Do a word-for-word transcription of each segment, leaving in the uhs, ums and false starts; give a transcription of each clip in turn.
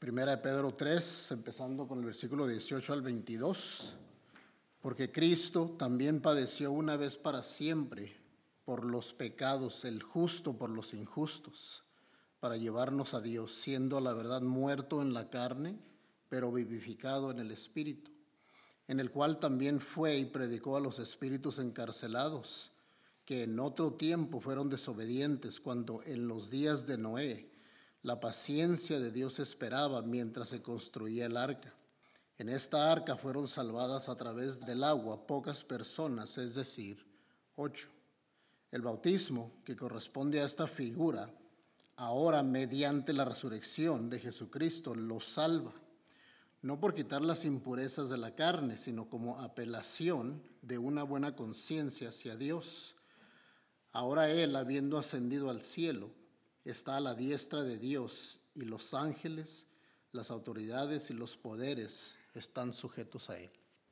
Primera de Pedro tres, empezando con el versículo dieciocho al veintidós. Porque Cristo también padeció una vez para siempre por los pecados, el justo por los injustos, para llevarnos a Dios, siendo a la verdad muerto en la carne, pero vivificado en el Espíritu, en el cual también fue y predicó a los espíritus encarcelados, que en otro tiempo fueron desobedientes, cuando en los días de Noé la paciencia de Dios esperaba mientras se construía el arca. En esta arca fueron salvadas a través del agua pocas personas, es decir, ocho. El bautismo, que corresponde a esta figura, ahora mediante la resurrección de Jesucristo, los salva, no por quitar las impurezas de la carne, sino como apelación de una buena conciencia hacia Dios. Ahora Él, habiendo ascendido al cielo, está a la diestra de Dios, y los ángeles, las autoridades y los poderes están sujetos a Él.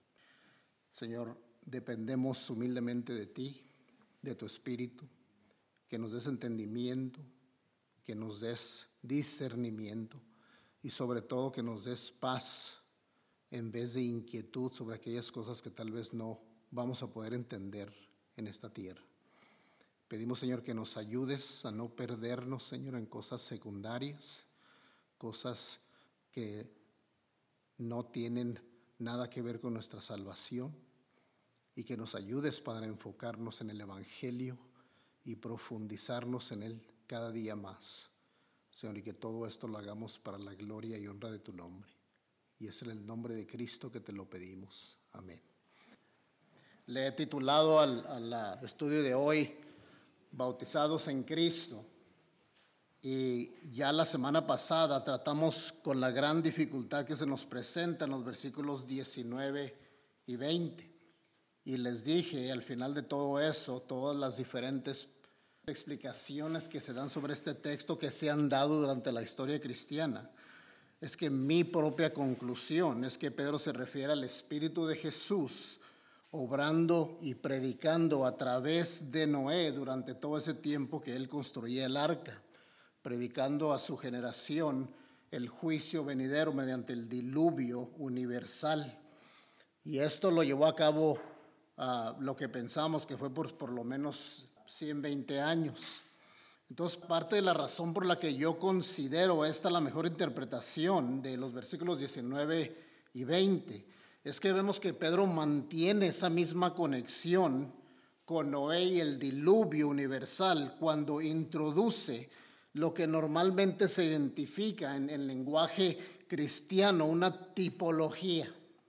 Señor, dependemos humildemente de ti, de tu Espíritu, que nos des entendimiento, que nos des discernimiento y sobre todo que nos des paz en vez de inquietud sobre aquellas cosas que tal vez no vamos a poder entender en esta tierra. Pedimos, Señor, que nos ayudes a no perdernos, Señor, en cosas secundarias, cosas que no tienen nada que ver con nuestra salvación, y que nos ayudes, Padre, a enfocarnos en el Evangelio y profundizarnos en él cada día más, Señor, y que todo esto lo hagamos para la gloria y honra de tu nombre. Y es en el nombre de Cristo que te lo pedimos. Amén. Le he titulado al, al estudio de hoy, Bautizados en Cristo. Y ya la semana pasada tratamos con la gran dificultad que se nos presenta en los versículos diecinueve y veinte. Y les dije al final de todo eso, todas las diferentes explicaciones que se dan sobre este texto que se han dado durante la historia cristiana. Es que mi propia conclusión es que Pedro se refiere al Espíritu de Jesús obrando y predicando a través de Noé durante todo ese tiempo que él construía el arca, predicando a su generación el juicio venidero mediante el diluvio universal. Y esto lo llevó a cabo uh, lo que pensamos que fue por por lo menos ciento veinte años. Entonces, parte de la razón por la que yo considero esta la mejor interpretación de los versículos diecinueve y veinte es que vemos que Pedro mantiene esa misma conexión con Noé y el diluvio universal cuando introduce lo que normalmente se identifica en el lenguaje cristiano, una tipología.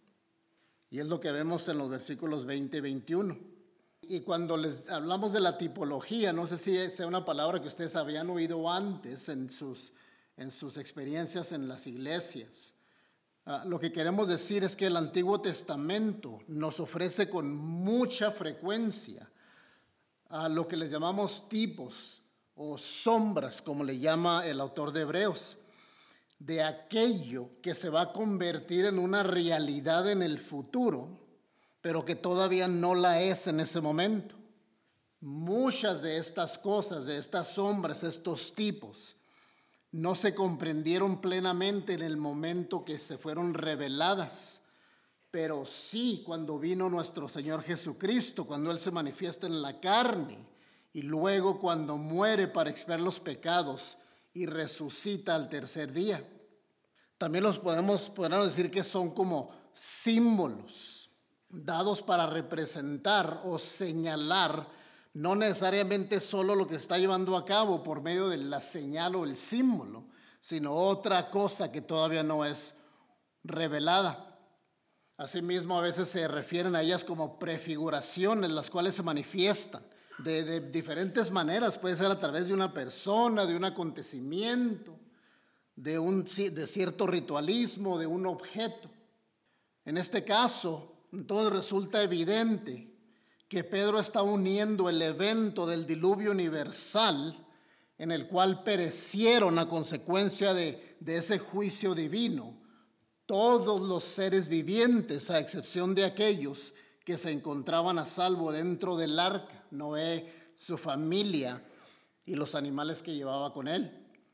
Y es lo que vemos en los versículos veinte y veintiuno. Y cuando les hablamos de la tipología, no sé si sea una palabra que ustedes habían oído antes en sus, en sus experiencias en las iglesias. Uh, lo que queremos decir es que el Antiguo Testamento nos ofrece con mucha frecuencia a uh, lo que les llamamos tipos o sombras, como le llama el autor de Hebreos, de aquello que se va a convertir en una realidad en el futuro, pero que todavía no la es en ese momento. Muchas de estas cosas, de estas sombras, estos tipos, no se comprendieron plenamente en el momento que se fueron reveladas, pero sí cuando vino nuestro Señor Jesucristo, cuando Él se manifiesta en la carne, y luego cuando muere para expiar los pecados y resucita al tercer día. También los podemos, podemos decir que son como símbolos dados para representar o señalar no necesariamente solo lo que está llevando a cabo por medio de la señal o el símbolo, sino otra cosa que todavía no es revelada. Asimismo, a veces se refieren a ellas como prefiguraciones, las cuales se manifiestan de, de diferentes maneras. Puede ser a través de una persona, de un acontecimiento, de, un, de cierto ritualismo, de un objeto. En este caso, entonces resulta evidente que Pedro está uniendo el evento del diluvio universal en el cual perecieron a consecuencia de, de ese juicio divino todos los seres vivientes, a excepción de aquellos que se encontraban a salvo dentro del arca, Noé, su familia y los animales que llevaba con él.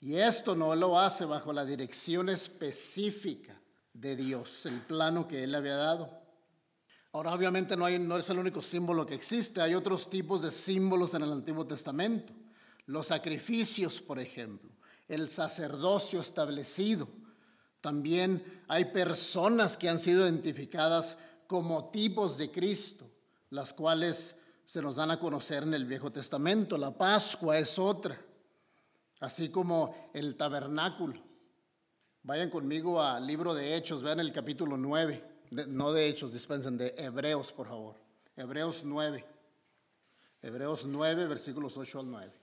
Y esto no lo hace bajo la dirección específica de Dios, el plano que Él le había dado. Ahora, obviamente no, hay, no es el único símbolo que existe. Hay otros tipos de símbolos en el Antiguo Testamento. Los sacrificios, por ejemplo. El sacerdocio establecido. También hay personas que han sido identificadas como tipos de Cristo, las cuales se nos dan a conocer en el Viejo Testamento. La Pascua es otra, así como el tabernáculo. Vayan conmigo al libro de Hechos, vean el capítulo nueve, de, no de Hechos, dispensen, de Hebreos, por favor. Hebreos nueve, Hebreos nueve, versículos ocho al nueve.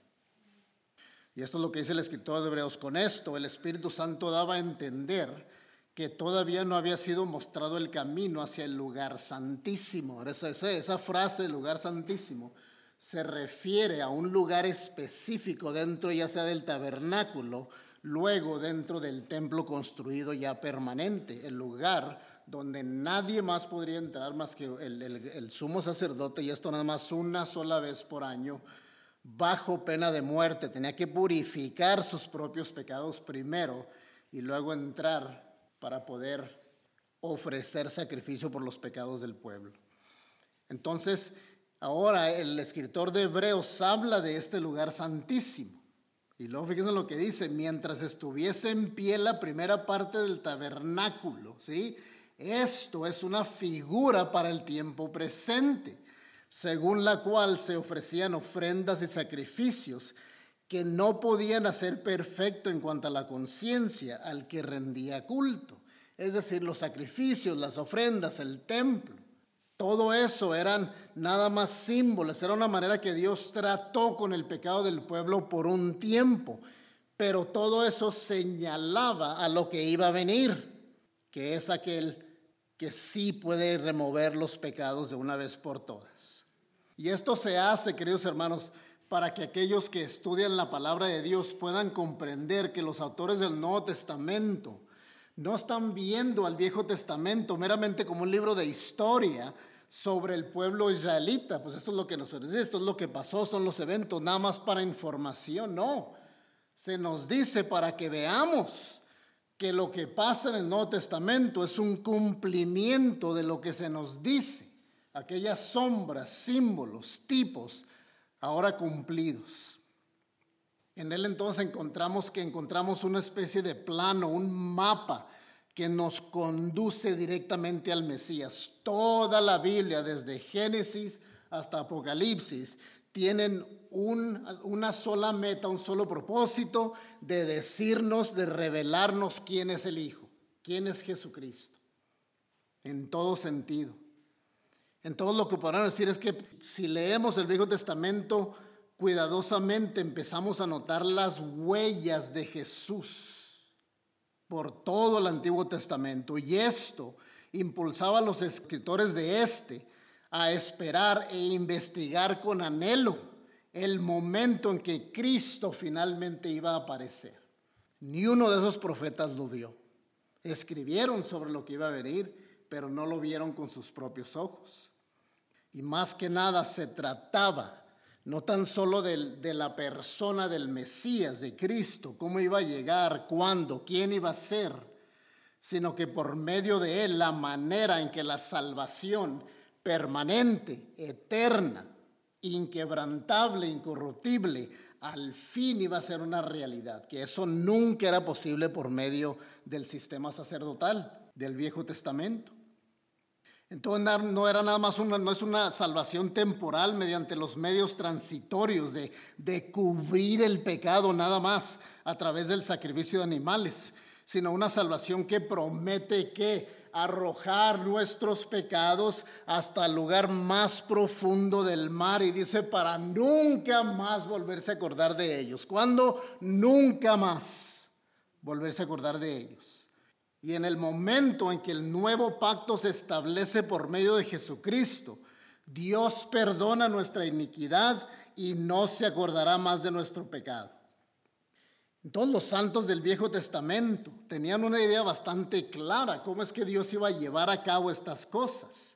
Y esto es lo que dice el escritor de Hebreos. Con esto el Espíritu Santo daba a entender que todavía no había sido mostrado el camino hacia el lugar santísimo. Esa, esa, esa frase, lugar santísimo, se refiere a un lugar específico dentro ya sea del tabernáculo, luego dentro del templo construido ya permanente, el lugar donde nadie más podría entrar más que el, el, el sumo sacerdote, y esto nada más una sola vez por año, bajo pena de muerte. Tenía que purificar sus propios pecados primero y luego entrar para poder ofrecer sacrificio por los pecados del pueblo. Entonces, ahora el escritor de Hebreos habla de este lugar santísimo. Y luego fíjense lo que dice: mientras estuviese en pie la primera parte del tabernáculo, ¿sí? Esto es una figura para el tiempo presente, según la cual se ofrecían ofrendas y sacrificios que no podían hacer perfecto en cuanto a la conciencia al que rendía culto. Es decir, los sacrificios, las ofrendas, el templo, todo eso eran nada más símbolos. Era una manera que Dios trató con el pecado del pueblo por un tiempo, pero todo eso señalaba a lo que iba a venir, que es aquel que sí puede remover los pecados de una vez por todas. Y esto se hace, queridos hermanos, para que aquellos que estudian la palabra de Dios puedan comprender que los autores del Nuevo Testamento no están viendo al Viejo Testamento meramente como un libro de historia sobre el pueblo israelita. Pues esto es lo que nos dice, esto es lo que pasó, son los eventos, nada más para información. No, se nos dice para que veamos que lo que pasa en el Nuevo Testamento es un cumplimiento de lo que se nos dice, aquellas sombras, símbolos, tipos, ahora cumplidos. En él entonces encontramos que encontramos una especie de plano, un mapa que nos conduce directamente al Mesías. Toda la Biblia, desde Génesis hasta Apocalipsis, tienen un, una sola meta, un solo propósito de decirnos, de revelarnos quién es el Hijo, quién es Jesucristo, en todo sentido. Entonces lo que podrán decir es que si leemos el Viejo Testamento cuidadosamente, empezamos a notar las huellas de Jesús por todo el Antiguo Testamento, y esto impulsaba a los escritores de este a esperar e investigar con anhelo el momento en que Cristo finalmente iba a aparecer. Ni uno de esos profetas lo vio. Escribieron sobre lo que iba a venir, pero no lo vieron con sus propios ojos. Y más que nada se trataba no tan solo de, de la persona del Mesías, de Cristo, cómo iba a llegar, cuándo, quién iba a ser, sino que por medio de él la manera en que la salvación permanente, eterna, inquebrantable, incorruptible, al fin iba a ser una realidad, que eso nunca era posible por medio del sistema sacerdotal del Viejo Testamento. Entonces no era nada más una, no es una salvación temporal mediante los medios transitorios de, de cubrir el pecado nada más a través del sacrificio de animales, sino una salvación que promete que arrojar nuestros pecados hasta el lugar más profundo del mar, y dice para nunca más volverse a acordar de ellos. ¿Cuándo? Nunca más volverse a acordar de ellos. Y en el momento en que el nuevo pacto se establece por medio de Jesucristo, Dios perdona nuestra iniquidad y no se acordará más de nuestro pecado. Entonces los santos del Viejo Testamento tenían una idea bastante clara cómo es que Dios iba a llevar a cabo estas cosas.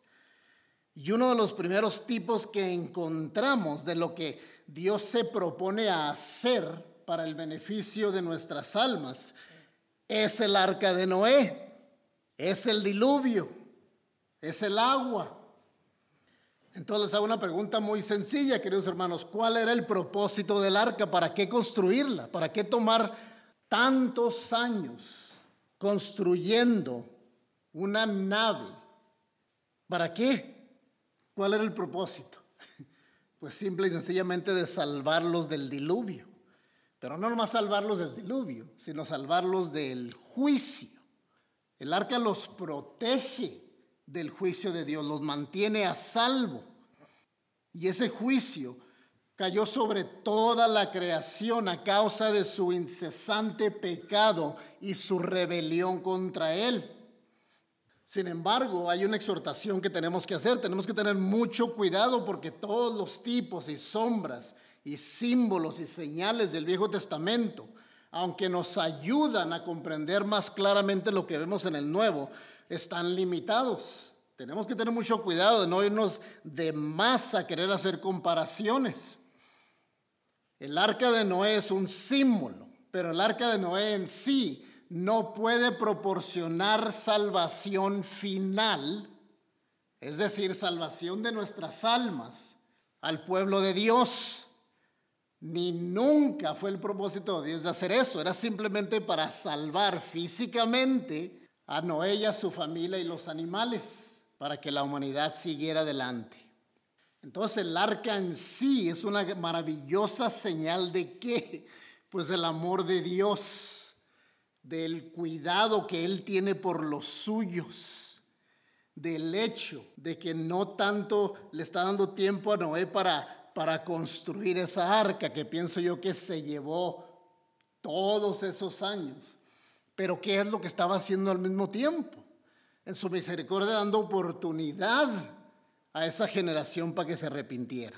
Y uno de los primeros tipos que encontramos de lo que Dios se propone a hacer para el beneficio de nuestras almas, es el arca de Noé, es el diluvio, es el agua. Entonces les hago una pregunta muy sencilla, queridos hermanos. ¿Cuál era el propósito del arca? ¿Para qué construirla? ¿Para qué tomar tantos años construyendo una nave? ¿Para qué? ¿Cuál era el propósito? Pues simple y sencillamente de salvarlos del diluvio. Pero no nomás salvarlos del diluvio, sino salvarlos del juicio. El arca los protege del juicio de Dios, los mantiene a salvo. Y ese juicio cayó sobre toda la creación a causa de su incesante pecado y su rebelión contra Él. Sin embargo, hay una exhortación que tenemos que hacer. Tenemos que tener mucho cuidado porque todos los tipos y sombras y símbolos y señales del Viejo Testamento, aunque nos ayudan a comprender más claramente lo que vemos en el Nuevo, están limitados. Tenemos que tener mucho cuidado de no irnos de más a querer hacer comparaciones. El arca de Noé es un símbolo, pero el arca de Noé en sí no puede proporcionar salvación final, es decir, salvación de nuestras almas al pueblo de Dios. Ni nunca fue el propósito de Dios de hacer eso. Era simplemente para salvar físicamente a Noé y a su familia y los animales, para que la humanidad siguiera adelante. Entonces el arca en sí es una maravillosa señal de ¿qué? Pues del amor de Dios, del cuidado que Él tiene por los suyos, del hecho de que no tanto le está dando tiempo a Noé para para construir esa arca, que pienso yo que se llevó todos esos años. Pero ¿qué es lo que estaba haciendo al mismo tiempo? En su misericordia dando oportunidad a esa generación para que se arrepintiera.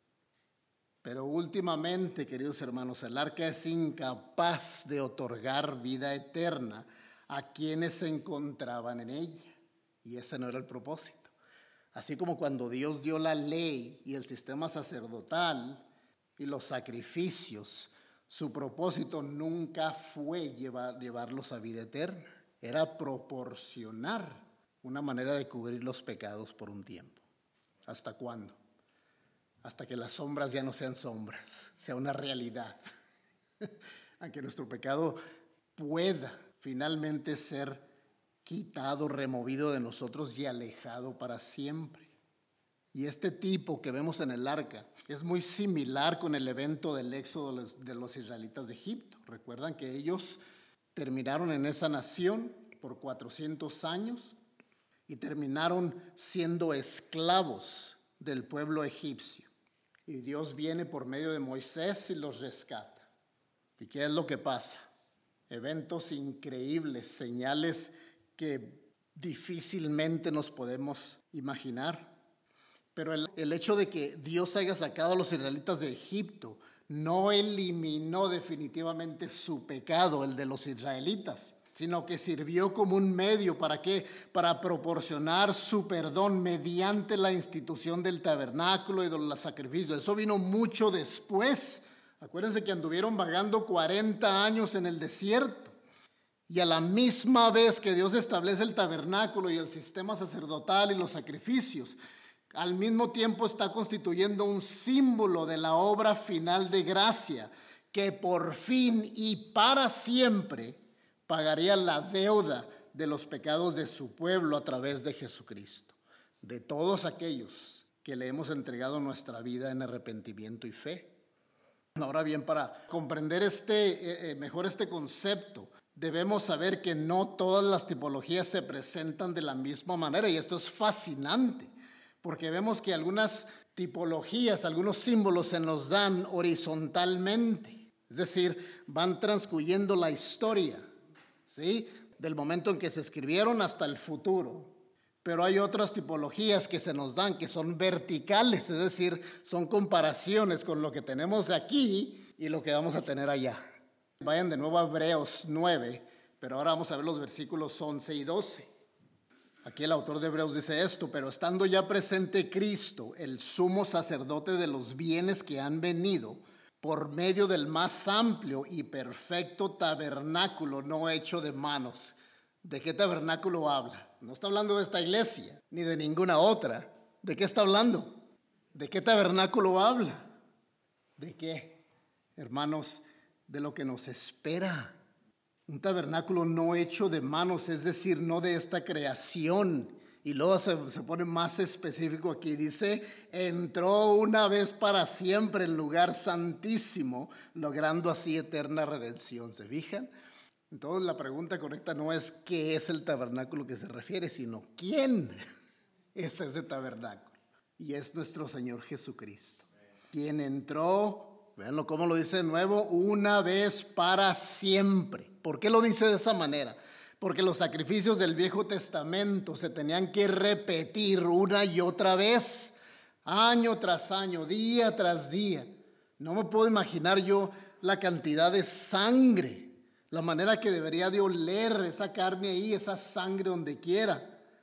Pero últimamente, queridos hermanos, el arca es incapaz de otorgar vida eterna a quienes se encontraban en ella. Y ese no era el propósito. Así como cuando Dios dio la ley y el sistema sacerdotal y los sacrificios, su propósito nunca fue llevar, llevarlos a vida eterna. Era proporcionar una manera de cubrir los pecados por un tiempo. ¿Hasta cuándo? Hasta que las sombras ya no sean sombras, sea una realidad. A que nuestro pecado pueda finalmente ser quitado, removido de nosotros y alejado para siempre. Y este tipo que vemos en el arca es muy similar con el evento del éxodo de los, de los israelitas de Egipto. Recuerdan que ellos terminaron en esa nación por cuatrocientos años y terminaron siendo esclavos del pueblo egipcio. Y Dios viene por medio de Moisés y los rescata. ¿Y qué es lo que pasa? Eventos increíbles, señales que difícilmente nos podemos imaginar. Pero el, el hecho de que Dios haya sacado a los israelitas de Egipto no eliminó definitivamente su pecado, el de los israelitas, sino que sirvió como un medio para qué, para proporcionar su perdón mediante la institución del tabernáculo y de los sacrificios. Eso vino mucho después. Acuérdense que anduvieron vagando cuarenta años en el desierto. Y a la misma vez que Dios establece el tabernáculo y el sistema sacerdotal y los sacrificios, al mismo tiempo está constituyendo un símbolo de la obra final de gracia que por fin y para siempre pagaría la deuda de los pecados de su pueblo a través de Jesucristo, de todos aquellos que le hemos entregado nuestra vida en arrepentimiento y fe. Ahora bien, para comprender este, eh, mejor este concepto, debemos saber que no todas las tipologías se presentan de la misma manera, y esto es fascinante, porque vemos que algunas tipologías, algunos símbolos se nos dan horizontalmente, es decir, van transcurriendo la historia, ¿sí?, del momento en que se escribieron hasta el futuro. Pero hay otras tipologías que se nos dan que son verticales, es decir, son comparaciones con lo que tenemos aquí y lo que vamos a tener allá. Vayan de nuevo a Hebreos nueve, pero ahora vamos a ver los versículos once y doce. Aquí el autor de Hebreos dice esto: pero estando ya presente Cristo, el sumo sacerdote de los bienes que han venido, por medio del más amplio y perfecto tabernáculo no hecho de manos. ¿De qué tabernáculo habla? No está hablando de esta iglesia, ni de ninguna otra. ¿De qué está hablando? ¿De qué tabernáculo habla? ¿De qué? Hermanos, de lo que nos espera. Un tabernáculo no hecho de manos, es decir, no de esta creación. Y luego se, se pone más específico aquí. Dice, entró una vez para siempre en lugar santísimo, logrando así eterna redención. ¿Se fijan? Entonces la pregunta correcta no es qué es el tabernáculo que se refiere, sino quién es ese tabernáculo. Y es nuestro Señor Jesucristo, quien entró, véanlo cómo lo dice de nuevo, una vez para siempre. ¿Por qué lo dice de esa manera? Porque los sacrificios del Viejo Testamento se tenían que repetir una y otra vez, año tras año, día tras día. No me puedo imaginar yo la cantidad de sangre, la manera que debería de oler esa carne ahí, esa sangre donde quiera.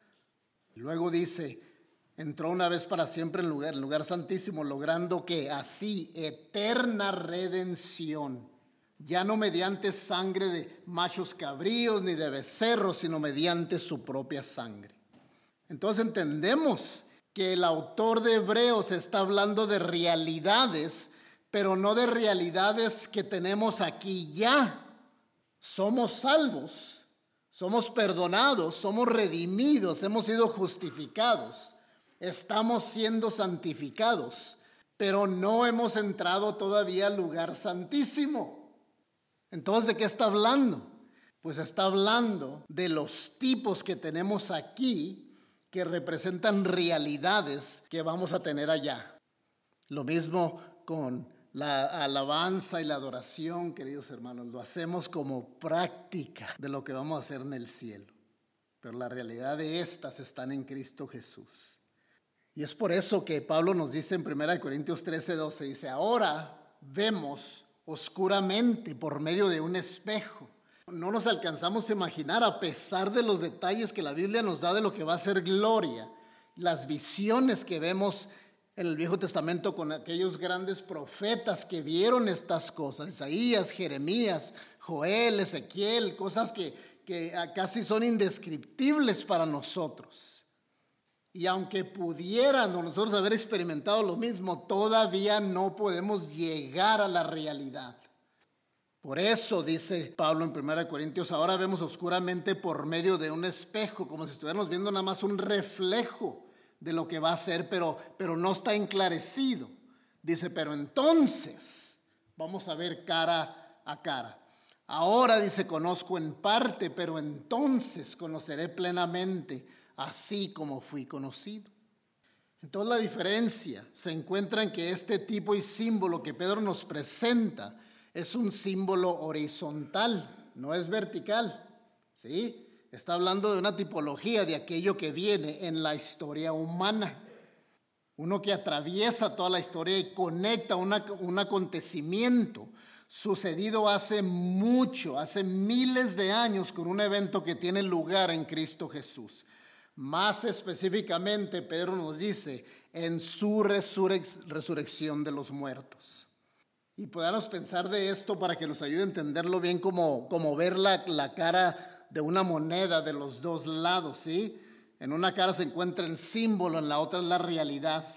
Luego dice, entró una vez para siempre en lugar, en lugar santísimo, logrando que así eterna redención, ya no mediante sangre de machos cabríos ni de becerros, sino mediante su propia sangre. Entonces entendemos que el autor de Hebreos está hablando de realidades, pero no de realidades que tenemos aquí ya. Somos salvos, somos perdonados, somos redimidos, hemos sido justificados, estamos siendo santificados, pero no hemos entrado todavía al lugar santísimo. Entonces, ¿de qué está hablando? Pues está hablando de los tipos que tenemos aquí que representan realidades que vamos a tener allá. Lo mismo con la alabanza y la adoración, queridos hermanos, lo hacemos como práctica de lo que vamos a hacer en el cielo. Pero la realidad de estas están en Cristo Jesús. Y es por eso que Pablo nos dice en primera Corintios trece, doce, dice, ahora vemos oscuramente por medio de un espejo. No nos alcanzamos a imaginar, a pesar de los detalles que la Biblia nos da de lo que va a ser gloria, las visiones que vemos en el Viejo Testamento con aquellos grandes profetas que vieron estas cosas, Isaías, Jeremías, Joel, Ezequiel, cosas que, que casi son indescriptibles para nosotros. Y aunque pudiéramos nosotros haber experimentado lo mismo, todavía no podemos llegar a la realidad. Por eso dice Pablo en primera Corintios, ahora vemos oscuramente por medio de un espejo, como si estuviéramos viendo nada más un reflejo de lo que va a ser, pero, pero no está enclarecido. Dice, pero entonces vamos a ver cara a cara. Ahora dice, conozco en parte, pero entonces conoceré plenamente, así como fui conocido. Entonces la diferencia se encuentra en que este tipo y símbolo que Pedro nos presenta es un símbolo horizontal, no es vertical, ¿sí? Está hablando de una tipología de aquello que viene en la historia humana. Uno que atraviesa toda la historia y conecta una, un acontecimiento sucedido hace mucho, hace miles de años, con un evento que tiene lugar en Cristo Jesús. Más específicamente, Pedro nos dice, en su resurrec- resurrección de los muertos. Y podamos pensar de esto para que nos ayude a entenderlo bien, como, como ver la, la cara de una moneda de los dos lados, ¿sí? En una cara se encuentra el símbolo, en la otra es la realidad.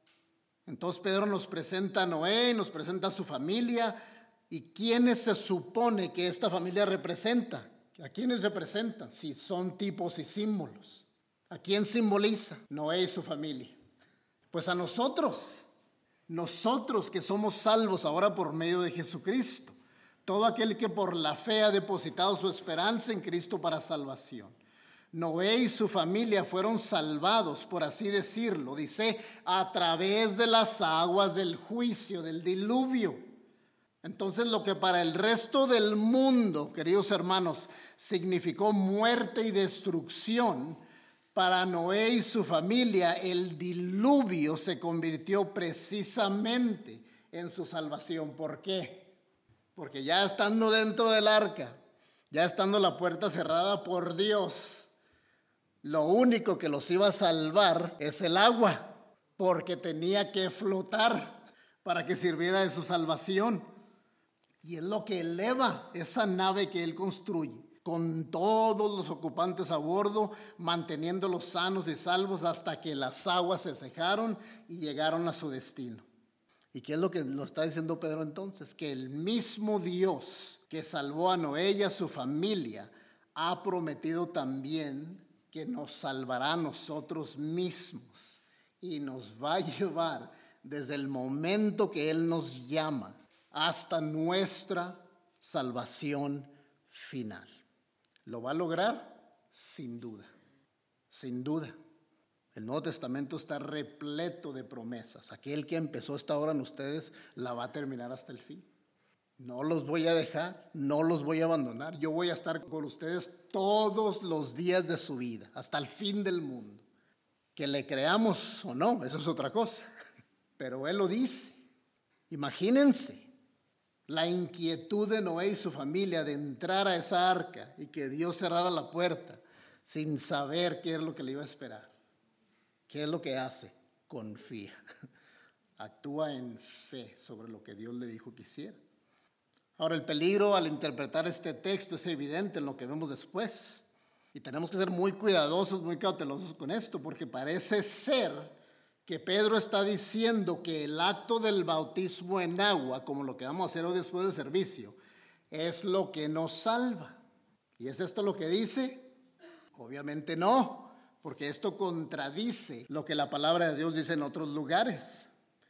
Entonces Pedro nos presenta a Noé, nos presenta a su familia. ¿Y quiénes se supone que esta familia representa? ¿A quiénes representa? Si son tipos y símbolos. ¿A quién simboliza? Noé y su familia. Pues a nosotros, nosotros que somos salvos ahora por medio de Jesucristo. Todo aquel que por la fe ha depositado su esperanza en Cristo para salvación. Noé y su familia fueron salvados, por así decirlo, dice, a través de las aguas del juicio, del diluvio. Entonces lo que para el resto del mundo, queridos hermanos, significó muerte y destrucción, para Noé y su familia el diluvio se convirtió precisamente en su salvación. ¿Por qué? Porque ya estando dentro del arca, ya estando la puerta cerrada por Dios, lo único que los iba a salvar es el agua, porque tenía que flotar. para que sirviera de su salvación. Y es lo que eleva esa nave que Él construye, con todos los ocupantes a bordo, manteniéndolos sanos y salvos hasta que las aguas se cejaron y llegaron a su destino. ¿Y qué es lo que nos está diciendo Pedro entonces? Que el mismo Dios que salvó a Noé y a su familia ha prometido también que nos salvará a nosotros mismos y nos va a llevar desde el momento que Él nos llama hasta nuestra salvación final. ¿Lo va a lograr? Sin duda, sin duda. El Nuevo Testamento está repleto de promesas. Aquel que empezó esta obra en ustedes la va a terminar hasta el fin. No los voy a dejar, no los voy a abandonar. Yo voy a estar con ustedes todos los días de su vida, hasta el fin del mundo. Que le creamos o no, eso es otra cosa. Pero Él lo dice. Imagínense la inquietud de Noé y su familia de entrar a esa arca y que Dios cerrara la puerta sin saber qué es lo que le iba a esperar. ¿Qué es lo que hace? Confía. Actúa en fe sobre lo que Dios le dijo que hiciera. Ahora, el peligro al interpretar este texto es evidente en lo que vemos después. Y tenemos que ser muy cuidadosos, muy cautelosos con esto, porque parece ser que Pedro está diciendo que el acto del bautismo en agua, como lo que vamos a hacer hoy después del servicio, es lo que nos salva. ¿Y es esto lo que dice? Obviamente no, porque esto contradice lo que la palabra de Dios dice en otros lugares.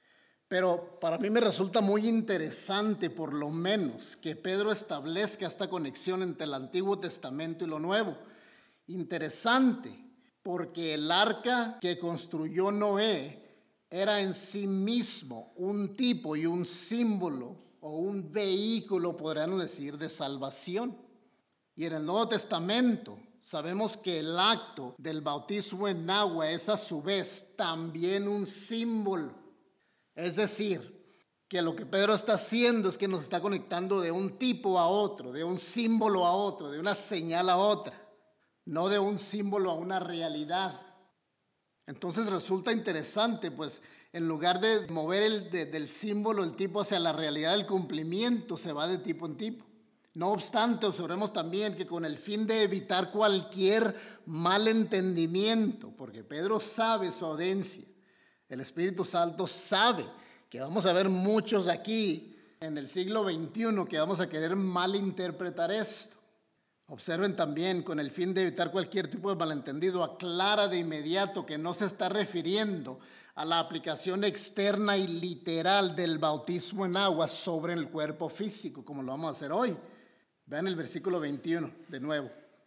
Pero para mí me resulta muy interesante, por lo menos, que Pedro establezca esta conexión entre el Antiguo Testamento y lo Nuevo. Interesante, porque el arca que construyó Noé era en sí mismo un tipo y un símbolo o un vehículo, podríamos decir, de salvación. Y en el Nuevo Testamento sabemos que el acto del bautismo en agua es a su vez también un símbolo. Es decir, que lo que Pedro está haciendo es que nos está conectando de un tipo a otro, de un símbolo a otro, de una señal a otra, no de un símbolo a una realidad. Entonces resulta interesante, pues en lugar de mover el, de, del símbolo, el tipo hacia la realidad del cumplimiento, se va de tipo en tipo. No obstante, observemos también que con el fin de evitar cualquier mal entendimiento, porque Pedro sabe su audiencia, el Espíritu Santo sabe que vamos a ver muchos aquí en el siglo veintiuno que vamos a querer malinterpretar esto. Observen también, con el fin de evitar cualquier tipo de malentendido, aclara de inmediato que no se está refiriendo a la aplicación externa y literal del bautismo en agua sobre el cuerpo físico, como lo vamos a hacer hoy. Vean el versículo veintiuno de nuevo.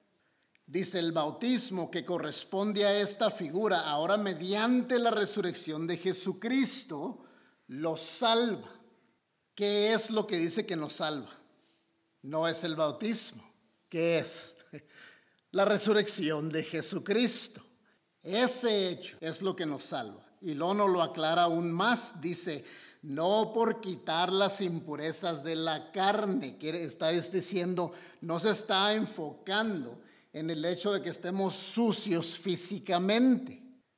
Dice: el bautismo que corresponde a esta figura, ahora mediante la resurrección de Jesucristo, los salva. ¿Qué es lo que dice que nos salva? No es el bautismo. ¿Qué es? La resurrección de Jesucristo. Ese hecho es lo que nos salva. Y luego nos lo aclara aún más. Dice: no por quitar las impurezas de la carne. Que está diciendo, no se está enfocando en el hecho de que estemos sucios físicamente,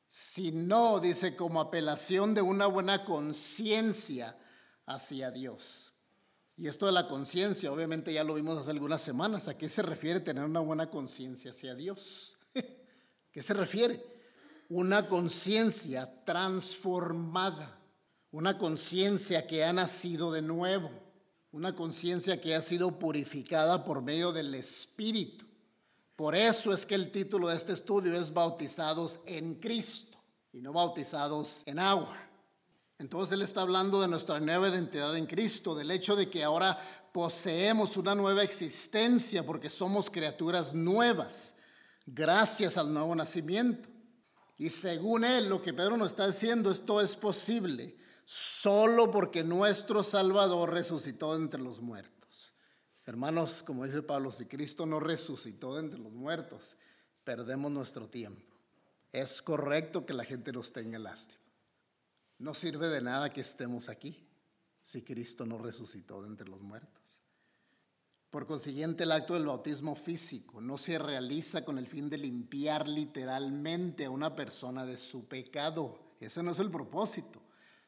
sino, dice, como apelación de una buena conciencia hacia Dios. Y esto de la conciencia, obviamente ya lo vimos hace algunas semanas. ¿A qué se refiere tener una buena conciencia hacia Dios? ¿Qué se refiere? Una conciencia transformada, una conciencia que ha nacido de nuevo, una conciencia que ha sido purificada por medio del Espíritu. Por eso es que el título de este estudio es Bautizados en Cristo y no bautizados en agua. Entonces él está hablando de nuestra nueva identidad en Cristo, del hecho de que ahora poseemos una nueva existencia porque somos criaturas nuevas, gracias al nuevo nacimiento. Y según él, lo que Pedro nos está diciendo, esto es posible solo porque nuestro Salvador resucitó de entre los muertos. Hermanos, como dice Pablo, si Cristo no resucitó de entre los muertos, perdemos nuestro tiempo. Es correcto que la gente nos tenga lástima. No sirve de nada que estemos aquí si Cristo no resucitó de entre los muertos. Por consiguiente, el acto del bautismo físico no se realiza con el fin de limpiar literalmente a una persona de su pecado. Ese no es el propósito.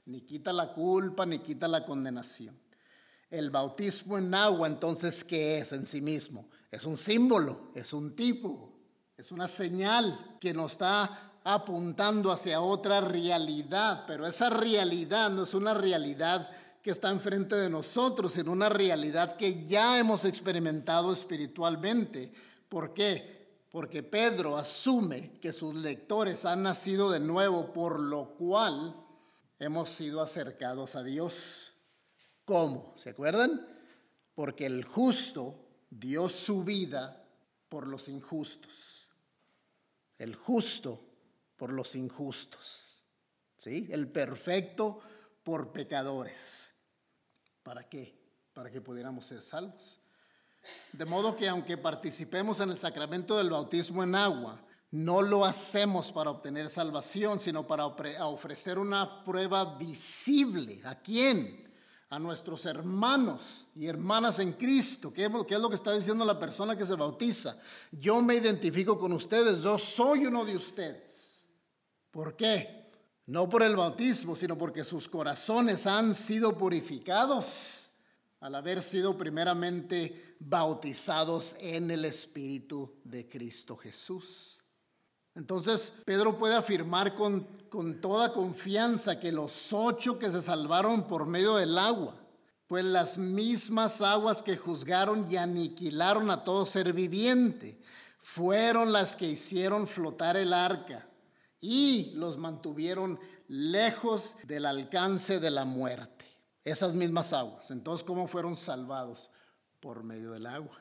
ni quita la culpa, ni quita la condenación. El bautismo en agua, entonces, ¿qué es en sí mismo? Es un símbolo, es un tipo, es una señal que nos está apuntando hacia otra realidad, pero esa realidad no es una realidad que está enfrente de nosotros, sino una realidad que ya hemos experimentado espiritualmente. ¿Por qué? Porque Pedro asume que sus lectores han nacido de nuevo, por lo cual hemos sido acercados a Dios. ¿Cómo? ¿Se acuerdan? Porque el justo dio su vida por los injustos. El justo por los injustos. ¿Sí? El perfecto por pecadores. ¿Para qué? Para que pudiéramos ser salvos. De modo que aunque participemos en el sacramento del bautismo en agua, no lo hacemos para obtener salvación, sino para ofrecer una prueba visible. ¿A quién? A nuestros hermanos y hermanas en Cristo. ¿Qué es lo que está diciendo la persona que se bautiza? Yo me identifico con ustedes, yo soy uno de ustedes. ¿Por qué? No por el bautismo, sino porque sus corazones han sido purificados al haber sido primeramente bautizados en el Espíritu de Cristo Jesús. Entonces, Pedro puede afirmar con, con toda confianza que los ocho que se salvaron por medio del agua, pues las mismas aguas que juzgaron y aniquilaron a todo ser viviente, fueron las que hicieron flotar el arca y los mantuvieron lejos del alcance de la muerte. Esas mismas aguas. Entonces, ¿cómo fueron salvados? Por medio del agua.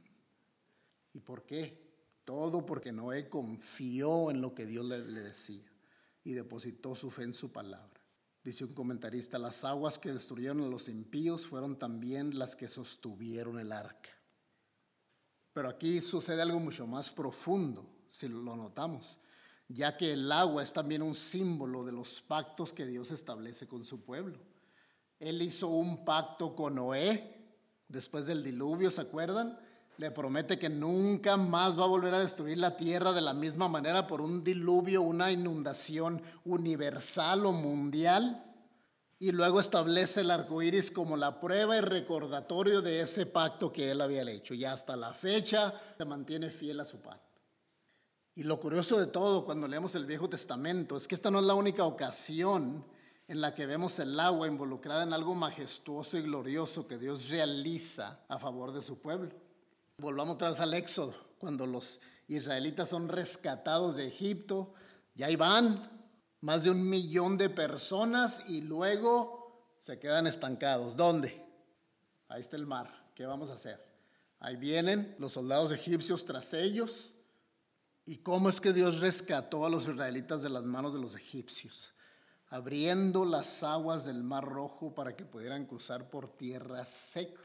¿Y por qué? Todo porque Noé confió en lo que Dios le, le decía y depositó su fe en su palabra. Dice un comentarista, las aguas que destruyeron a los impíos fueron también las que sostuvieron el arca. Pero aquí sucede algo mucho más profundo, si lo notamos, ya que el agua es también un símbolo de los pactos que Dios establece con su pueblo. Él hizo un pacto con Noé después del diluvio, ¿se acuerdan? Le promete que nunca más va a volver a destruir la tierra de la misma manera por un diluvio, una inundación universal o mundial. Y luego establece el arco iris como la prueba y recordatorio de ese pacto que él había hecho. Y hasta la fecha se mantiene fiel a su pacto. Y lo curioso de todo cuando leemos el Viejo Testamento es que esta no es la única ocasión en la que vemos el agua involucrada en algo majestuoso y glorioso que Dios realiza a favor de su pueblo. Volvamos otra vez al Éxodo, cuando los israelitas son rescatados de Egipto, y ahí van más de un millón de personas y luego se quedan estancados. ¿Dónde? Ahí está el mar. ¿Qué vamos a hacer? Ahí vienen los soldados egipcios tras ellos. ¿Y cómo es que Dios rescató a los israelitas de las manos de los egipcios? Abriendo las aguas del Mar Rojo para que pudieran cruzar por tierra seca.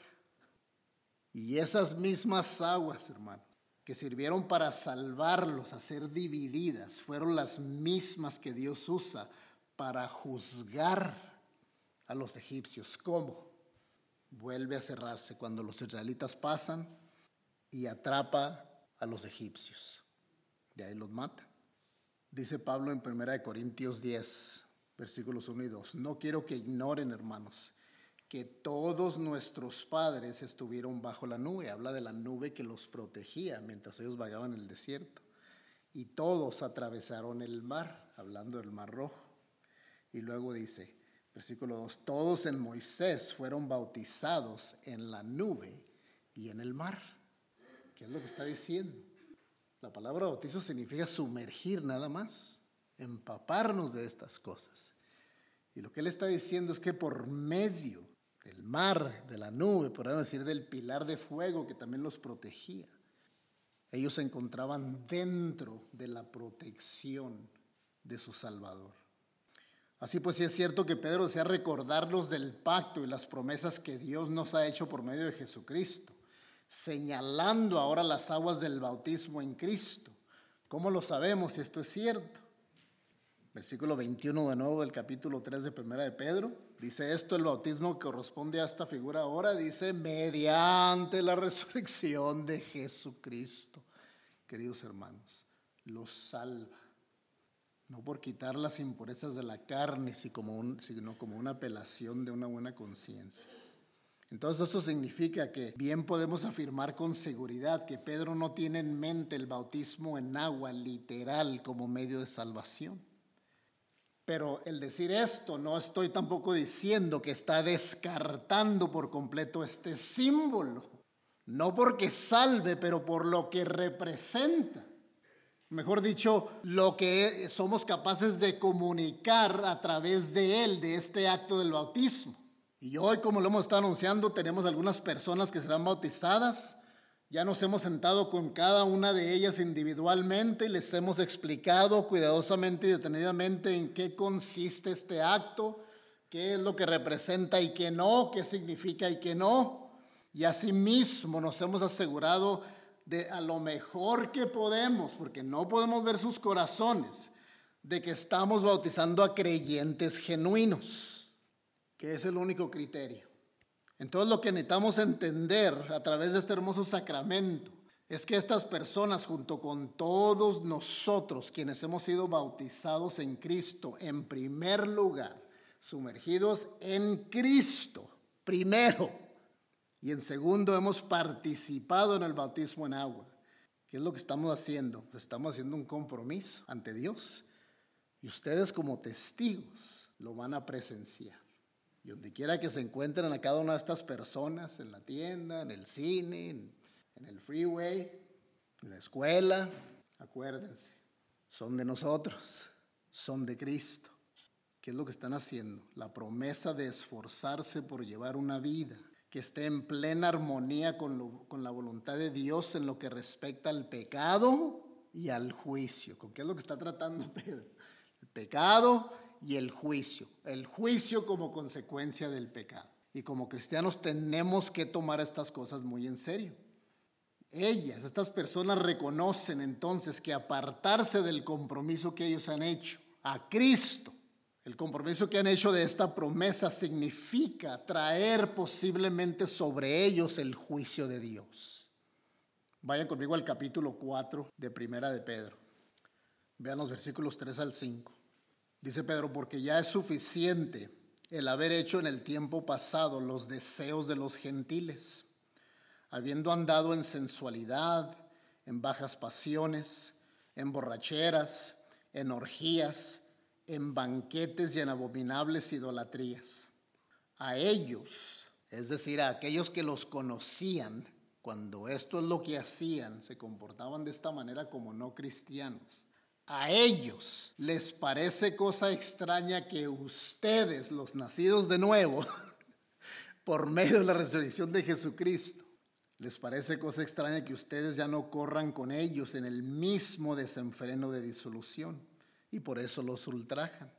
Y esas mismas aguas, hermano, que sirvieron para salvarlos, a ser divididas, fueron las mismas que Dios usa para juzgar a los egipcios. ¿Cómo? Vuelve a cerrarse cuando los israelitas pasan y atrapa a los egipcios. De ahí los mata. Dice Pablo en primera de Corintios diez, versículos uno y dos. No quiero que ignoren, hermanos, que todos nuestros padres estuvieron bajo la nube. Habla de la nube que los protegía mientras ellos vagaban en el desierto. Y todos atravesaron el mar, hablando del Mar Rojo. Y luego dice, versículo dos, todos en Moisés fueron bautizados en la nube y en el mar. ¿Qué es lo que está diciendo? La palabra bautizo significa sumergir nada más, empaparnos de estas cosas. Y lo que él está diciendo es que por medio del mar, de la nube, podríamos decir del pilar de fuego que también los protegía, ellos se encontraban dentro de la protección de su Salvador. Así pues, sí es cierto que Pedro desea recordarnos del pacto y las promesas que Dios nos ha hecho por medio de Jesucristo, señalando ahora las aguas del bautismo en Cristo. ¿Cómo lo sabemos si esto es cierto? Versículo veintiuno de nuevo del capítulo tres de primera de Pedro. Dice esto, el bautismo que corresponde a esta figura ahora, dice, mediante la resurrección de Jesucristo. Queridos hermanos, los salva. no por quitar las impurezas de la carne, sino como, un, sino como una apelación de una buena conciencia. Entonces eso significa que bien podemos afirmar con seguridad que Pedro no tiene en mente el bautismo en agua literal como medio de salvación. Pero el decir esto, no estoy tampoco diciendo que está descartando por completo este símbolo. No porque salve, pero por lo que representa. Mejor dicho, lo que somos capaces de comunicar a través de él, de este acto del bautismo. Y hoy, como lo hemos estado anunciando, tenemos algunas personas que serán bautizadas. Ya nos hemos sentado con cada una de ellas individualmente y les hemos explicado cuidadosamente y detenidamente en qué consiste este acto, qué es lo que representa y qué no, qué significa y qué no. Y asimismo nos hemos asegurado de a lo mejor que podemos, porque no podemos ver sus corazones, de que estamos bautizando a creyentes genuinos, que es el único criterio. Entonces lo que necesitamos entender a través de este hermoso sacramento es que estas personas, junto con todos nosotros quienes hemos sido bautizados en Cristo, en primer lugar, sumergidos en Cristo, primero, y en segundo hemos participado en el bautismo en agua. ¿Qué es lo que estamos haciendo? Pues estamos haciendo un compromiso ante Dios. Y ustedes como testigos lo van a presenciar. Y donde quiera que se encuentren a cada una de estas personas, en la tienda, en el cine, en, en el freeway, en la escuela, acuérdense, son de nosotros, son de Cristo. ¿Qué es lo que están haciendo? La promesa de esforzarse por llevar una vida que esté en plena armonía con, lo, con la voluntad de Dios en lo que respecta al pecado y al juicio. ¿Con qué es lo que está tratando Pedro? El pecado y el juicio. El juicio como consecuencia del pecado. Y como cristianos tenemos que tomar estas cosas muy en serio. Ellas, estas personas reconocen entonces que apartarse del compromiso que ellos han hecho a Cristo, el compromiso que han hecho de esta promesa, significa traer posiblemente sobre ellos el juicio de Dios. Vayan conmigo al capítulo cuatro de Primera de Pedro. Vean los versículos tres al cinco. Dice Pedro: porque ya es suficiente el haber hecho en el tiempo pasado los deseos de los gentiles, habiendo andado en sensualidad, en bajas pasiones, en borracheras, en orgías, en banquetes y en abominables idolatrías. A ellos, es decir, a aquellos que los conocían, cuando esto es lo que hacían, se comportaban de esta manera como no cristianos. A ellos les parece cosa extraña que ustedes, los nacidos de nuevo, por medio de la resurrección de Jesucristo, les parece cosa extraña que ustedes ya no corran con ellos en el mismo desenfreno de disolución. Y por eso los ultrajan.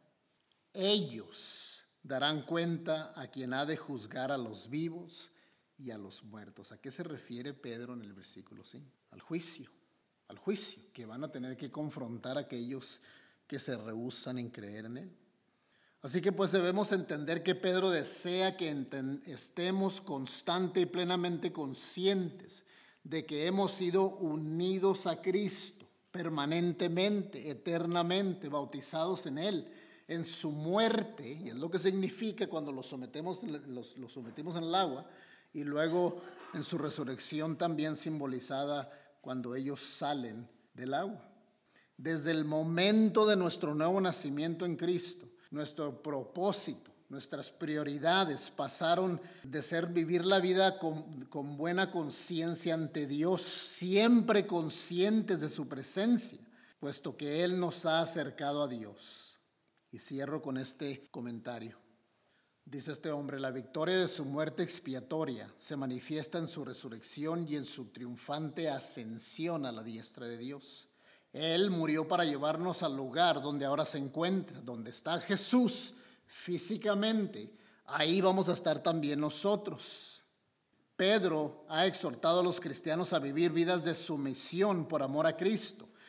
Ellos darán cuenta a quien ha de juzgar a los vivos y a los muertos. ¿A qué se refiere Pedro en el versículo cinco? Al juicio, al juicio que van a tener que confrontar a aquellos que se rehúsan en creer en él. Así que pues debemos entender que Pedro desea que enten- estemos constante y plenamente conscientes de que hemos sido unidos a Cristo permanentemente, eternamente, bautizados en él, en su muerte, y es lo que significa cuando los sometemos, los, los sometimos en el agua, y luego en su resurrección también simbolizada cuando ellos salen del agua. Desde el momento de nuestro nuevo nacimiento en Cristo, nuestro propósito, nuestras prioridades pasaron de ser vivir la vida con, con buena conciencia ante Dios, siempre conscientes de su presencia, puesto que Él nos ha acercado a Dios. Y cierro con este comentario. Dice este hombre: la victoria de su muerte expiatoria se manifiesta en su resurrección y en su triunfante ascensión a la diestra de Dios. Él murió para llevarnos al lugar donde ahora se encuentra, donde está Jesús físicamente. Ahí vamos a estar también nosotros. Pedro ha exhortado a los cristianos a vivir vidas de sumisión por amor a Cristo,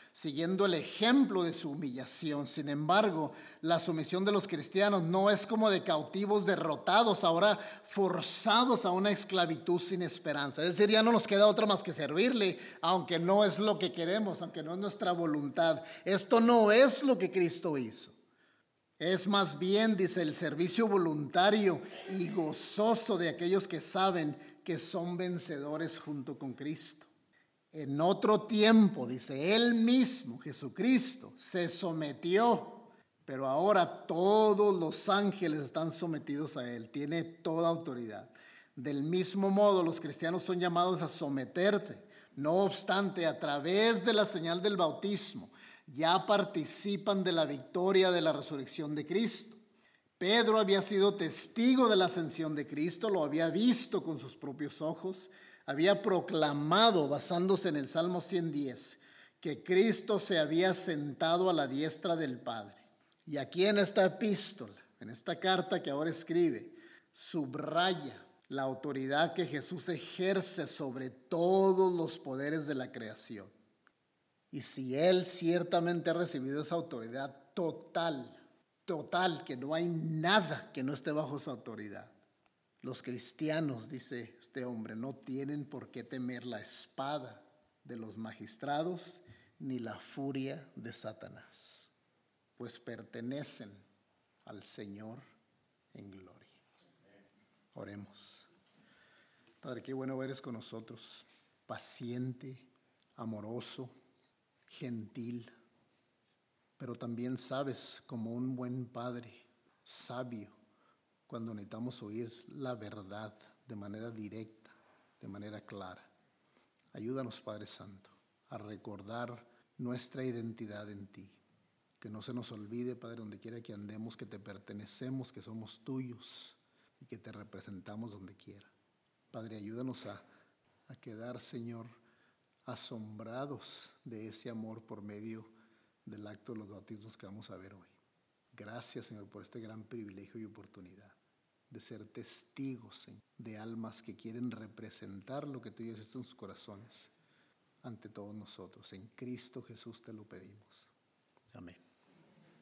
siguiendo el ejemplo de su humillación. Sin embargo, la sumisión de los cristianos no es como de cautivos derrotados, ahora forzados a una esclavitud sin esperanza. Es decir, ya no nos queda otra más que servirle, aunque no es lo que queremos, aunque no es nuestra voluntad. Esto no es lo que Cristo hizo. Es más bien, dice, el servicio voluntario y gozoso de aquellos que saben que son vencedores junto con Cristo. En otro tiempo, dice, Él mismo, Jesucristo, se sometió, pero ahora todos los ángeles están sometidos a Él. Tiene toda autoridad. Del mismo modo, los cristianos son llamados a someterse. No obstante, a través de la señal del bautismo, ya participan de la victoria de la resurrección de Cristo. Pedro había sido testigo de la ascensión de Cristo, lo había visto con sus propios ojos, había proclamado, basándose en el Salmo ciento diez, que Cristo se había sentado a la diestra del Padre. Y aquí en esta epístola, en esta carta que ahora escribe, subraya la autoridad que Jesús ejerce sobre todos los poderes de la creación. Y si Él ciertamente ha recibido esa autoridad total, total, que no hay nada que no esté bajo su autoridad, los cristianos, dice este hombre, no tienen por qué temer la espada de los magistrados ni la furia de Satanás, pues pertenecen al Señor en gloria. Oremos. Padre, qué bueno eres con nosotros, paciente, amoroso, gentil, pero también sabes, como un buen padre, sabio, cuando necesitamos oír la verdad de manera directa, de manera clara. Ayúdanos, Padre Santo, a recordar nuestra identidad en ti. Que no se nos olvide, Padre, donde quiera que andemos, que te pertenecemos, que somos tuyos y que te representamos donde quiera. Padre, ayúdanos a, a quedar, Señor, asombrados de ese amor por medio del acto de los bautismos que vamos a ver hoy. Gracias, Señor, por este gran privilegio y oportunidad de ser testigos, Señor, de almas que quieren representar lo que tú ya hiciste en sus corazones ante todos nosotros. En Cristo Jesús te lo pedimos. Amén.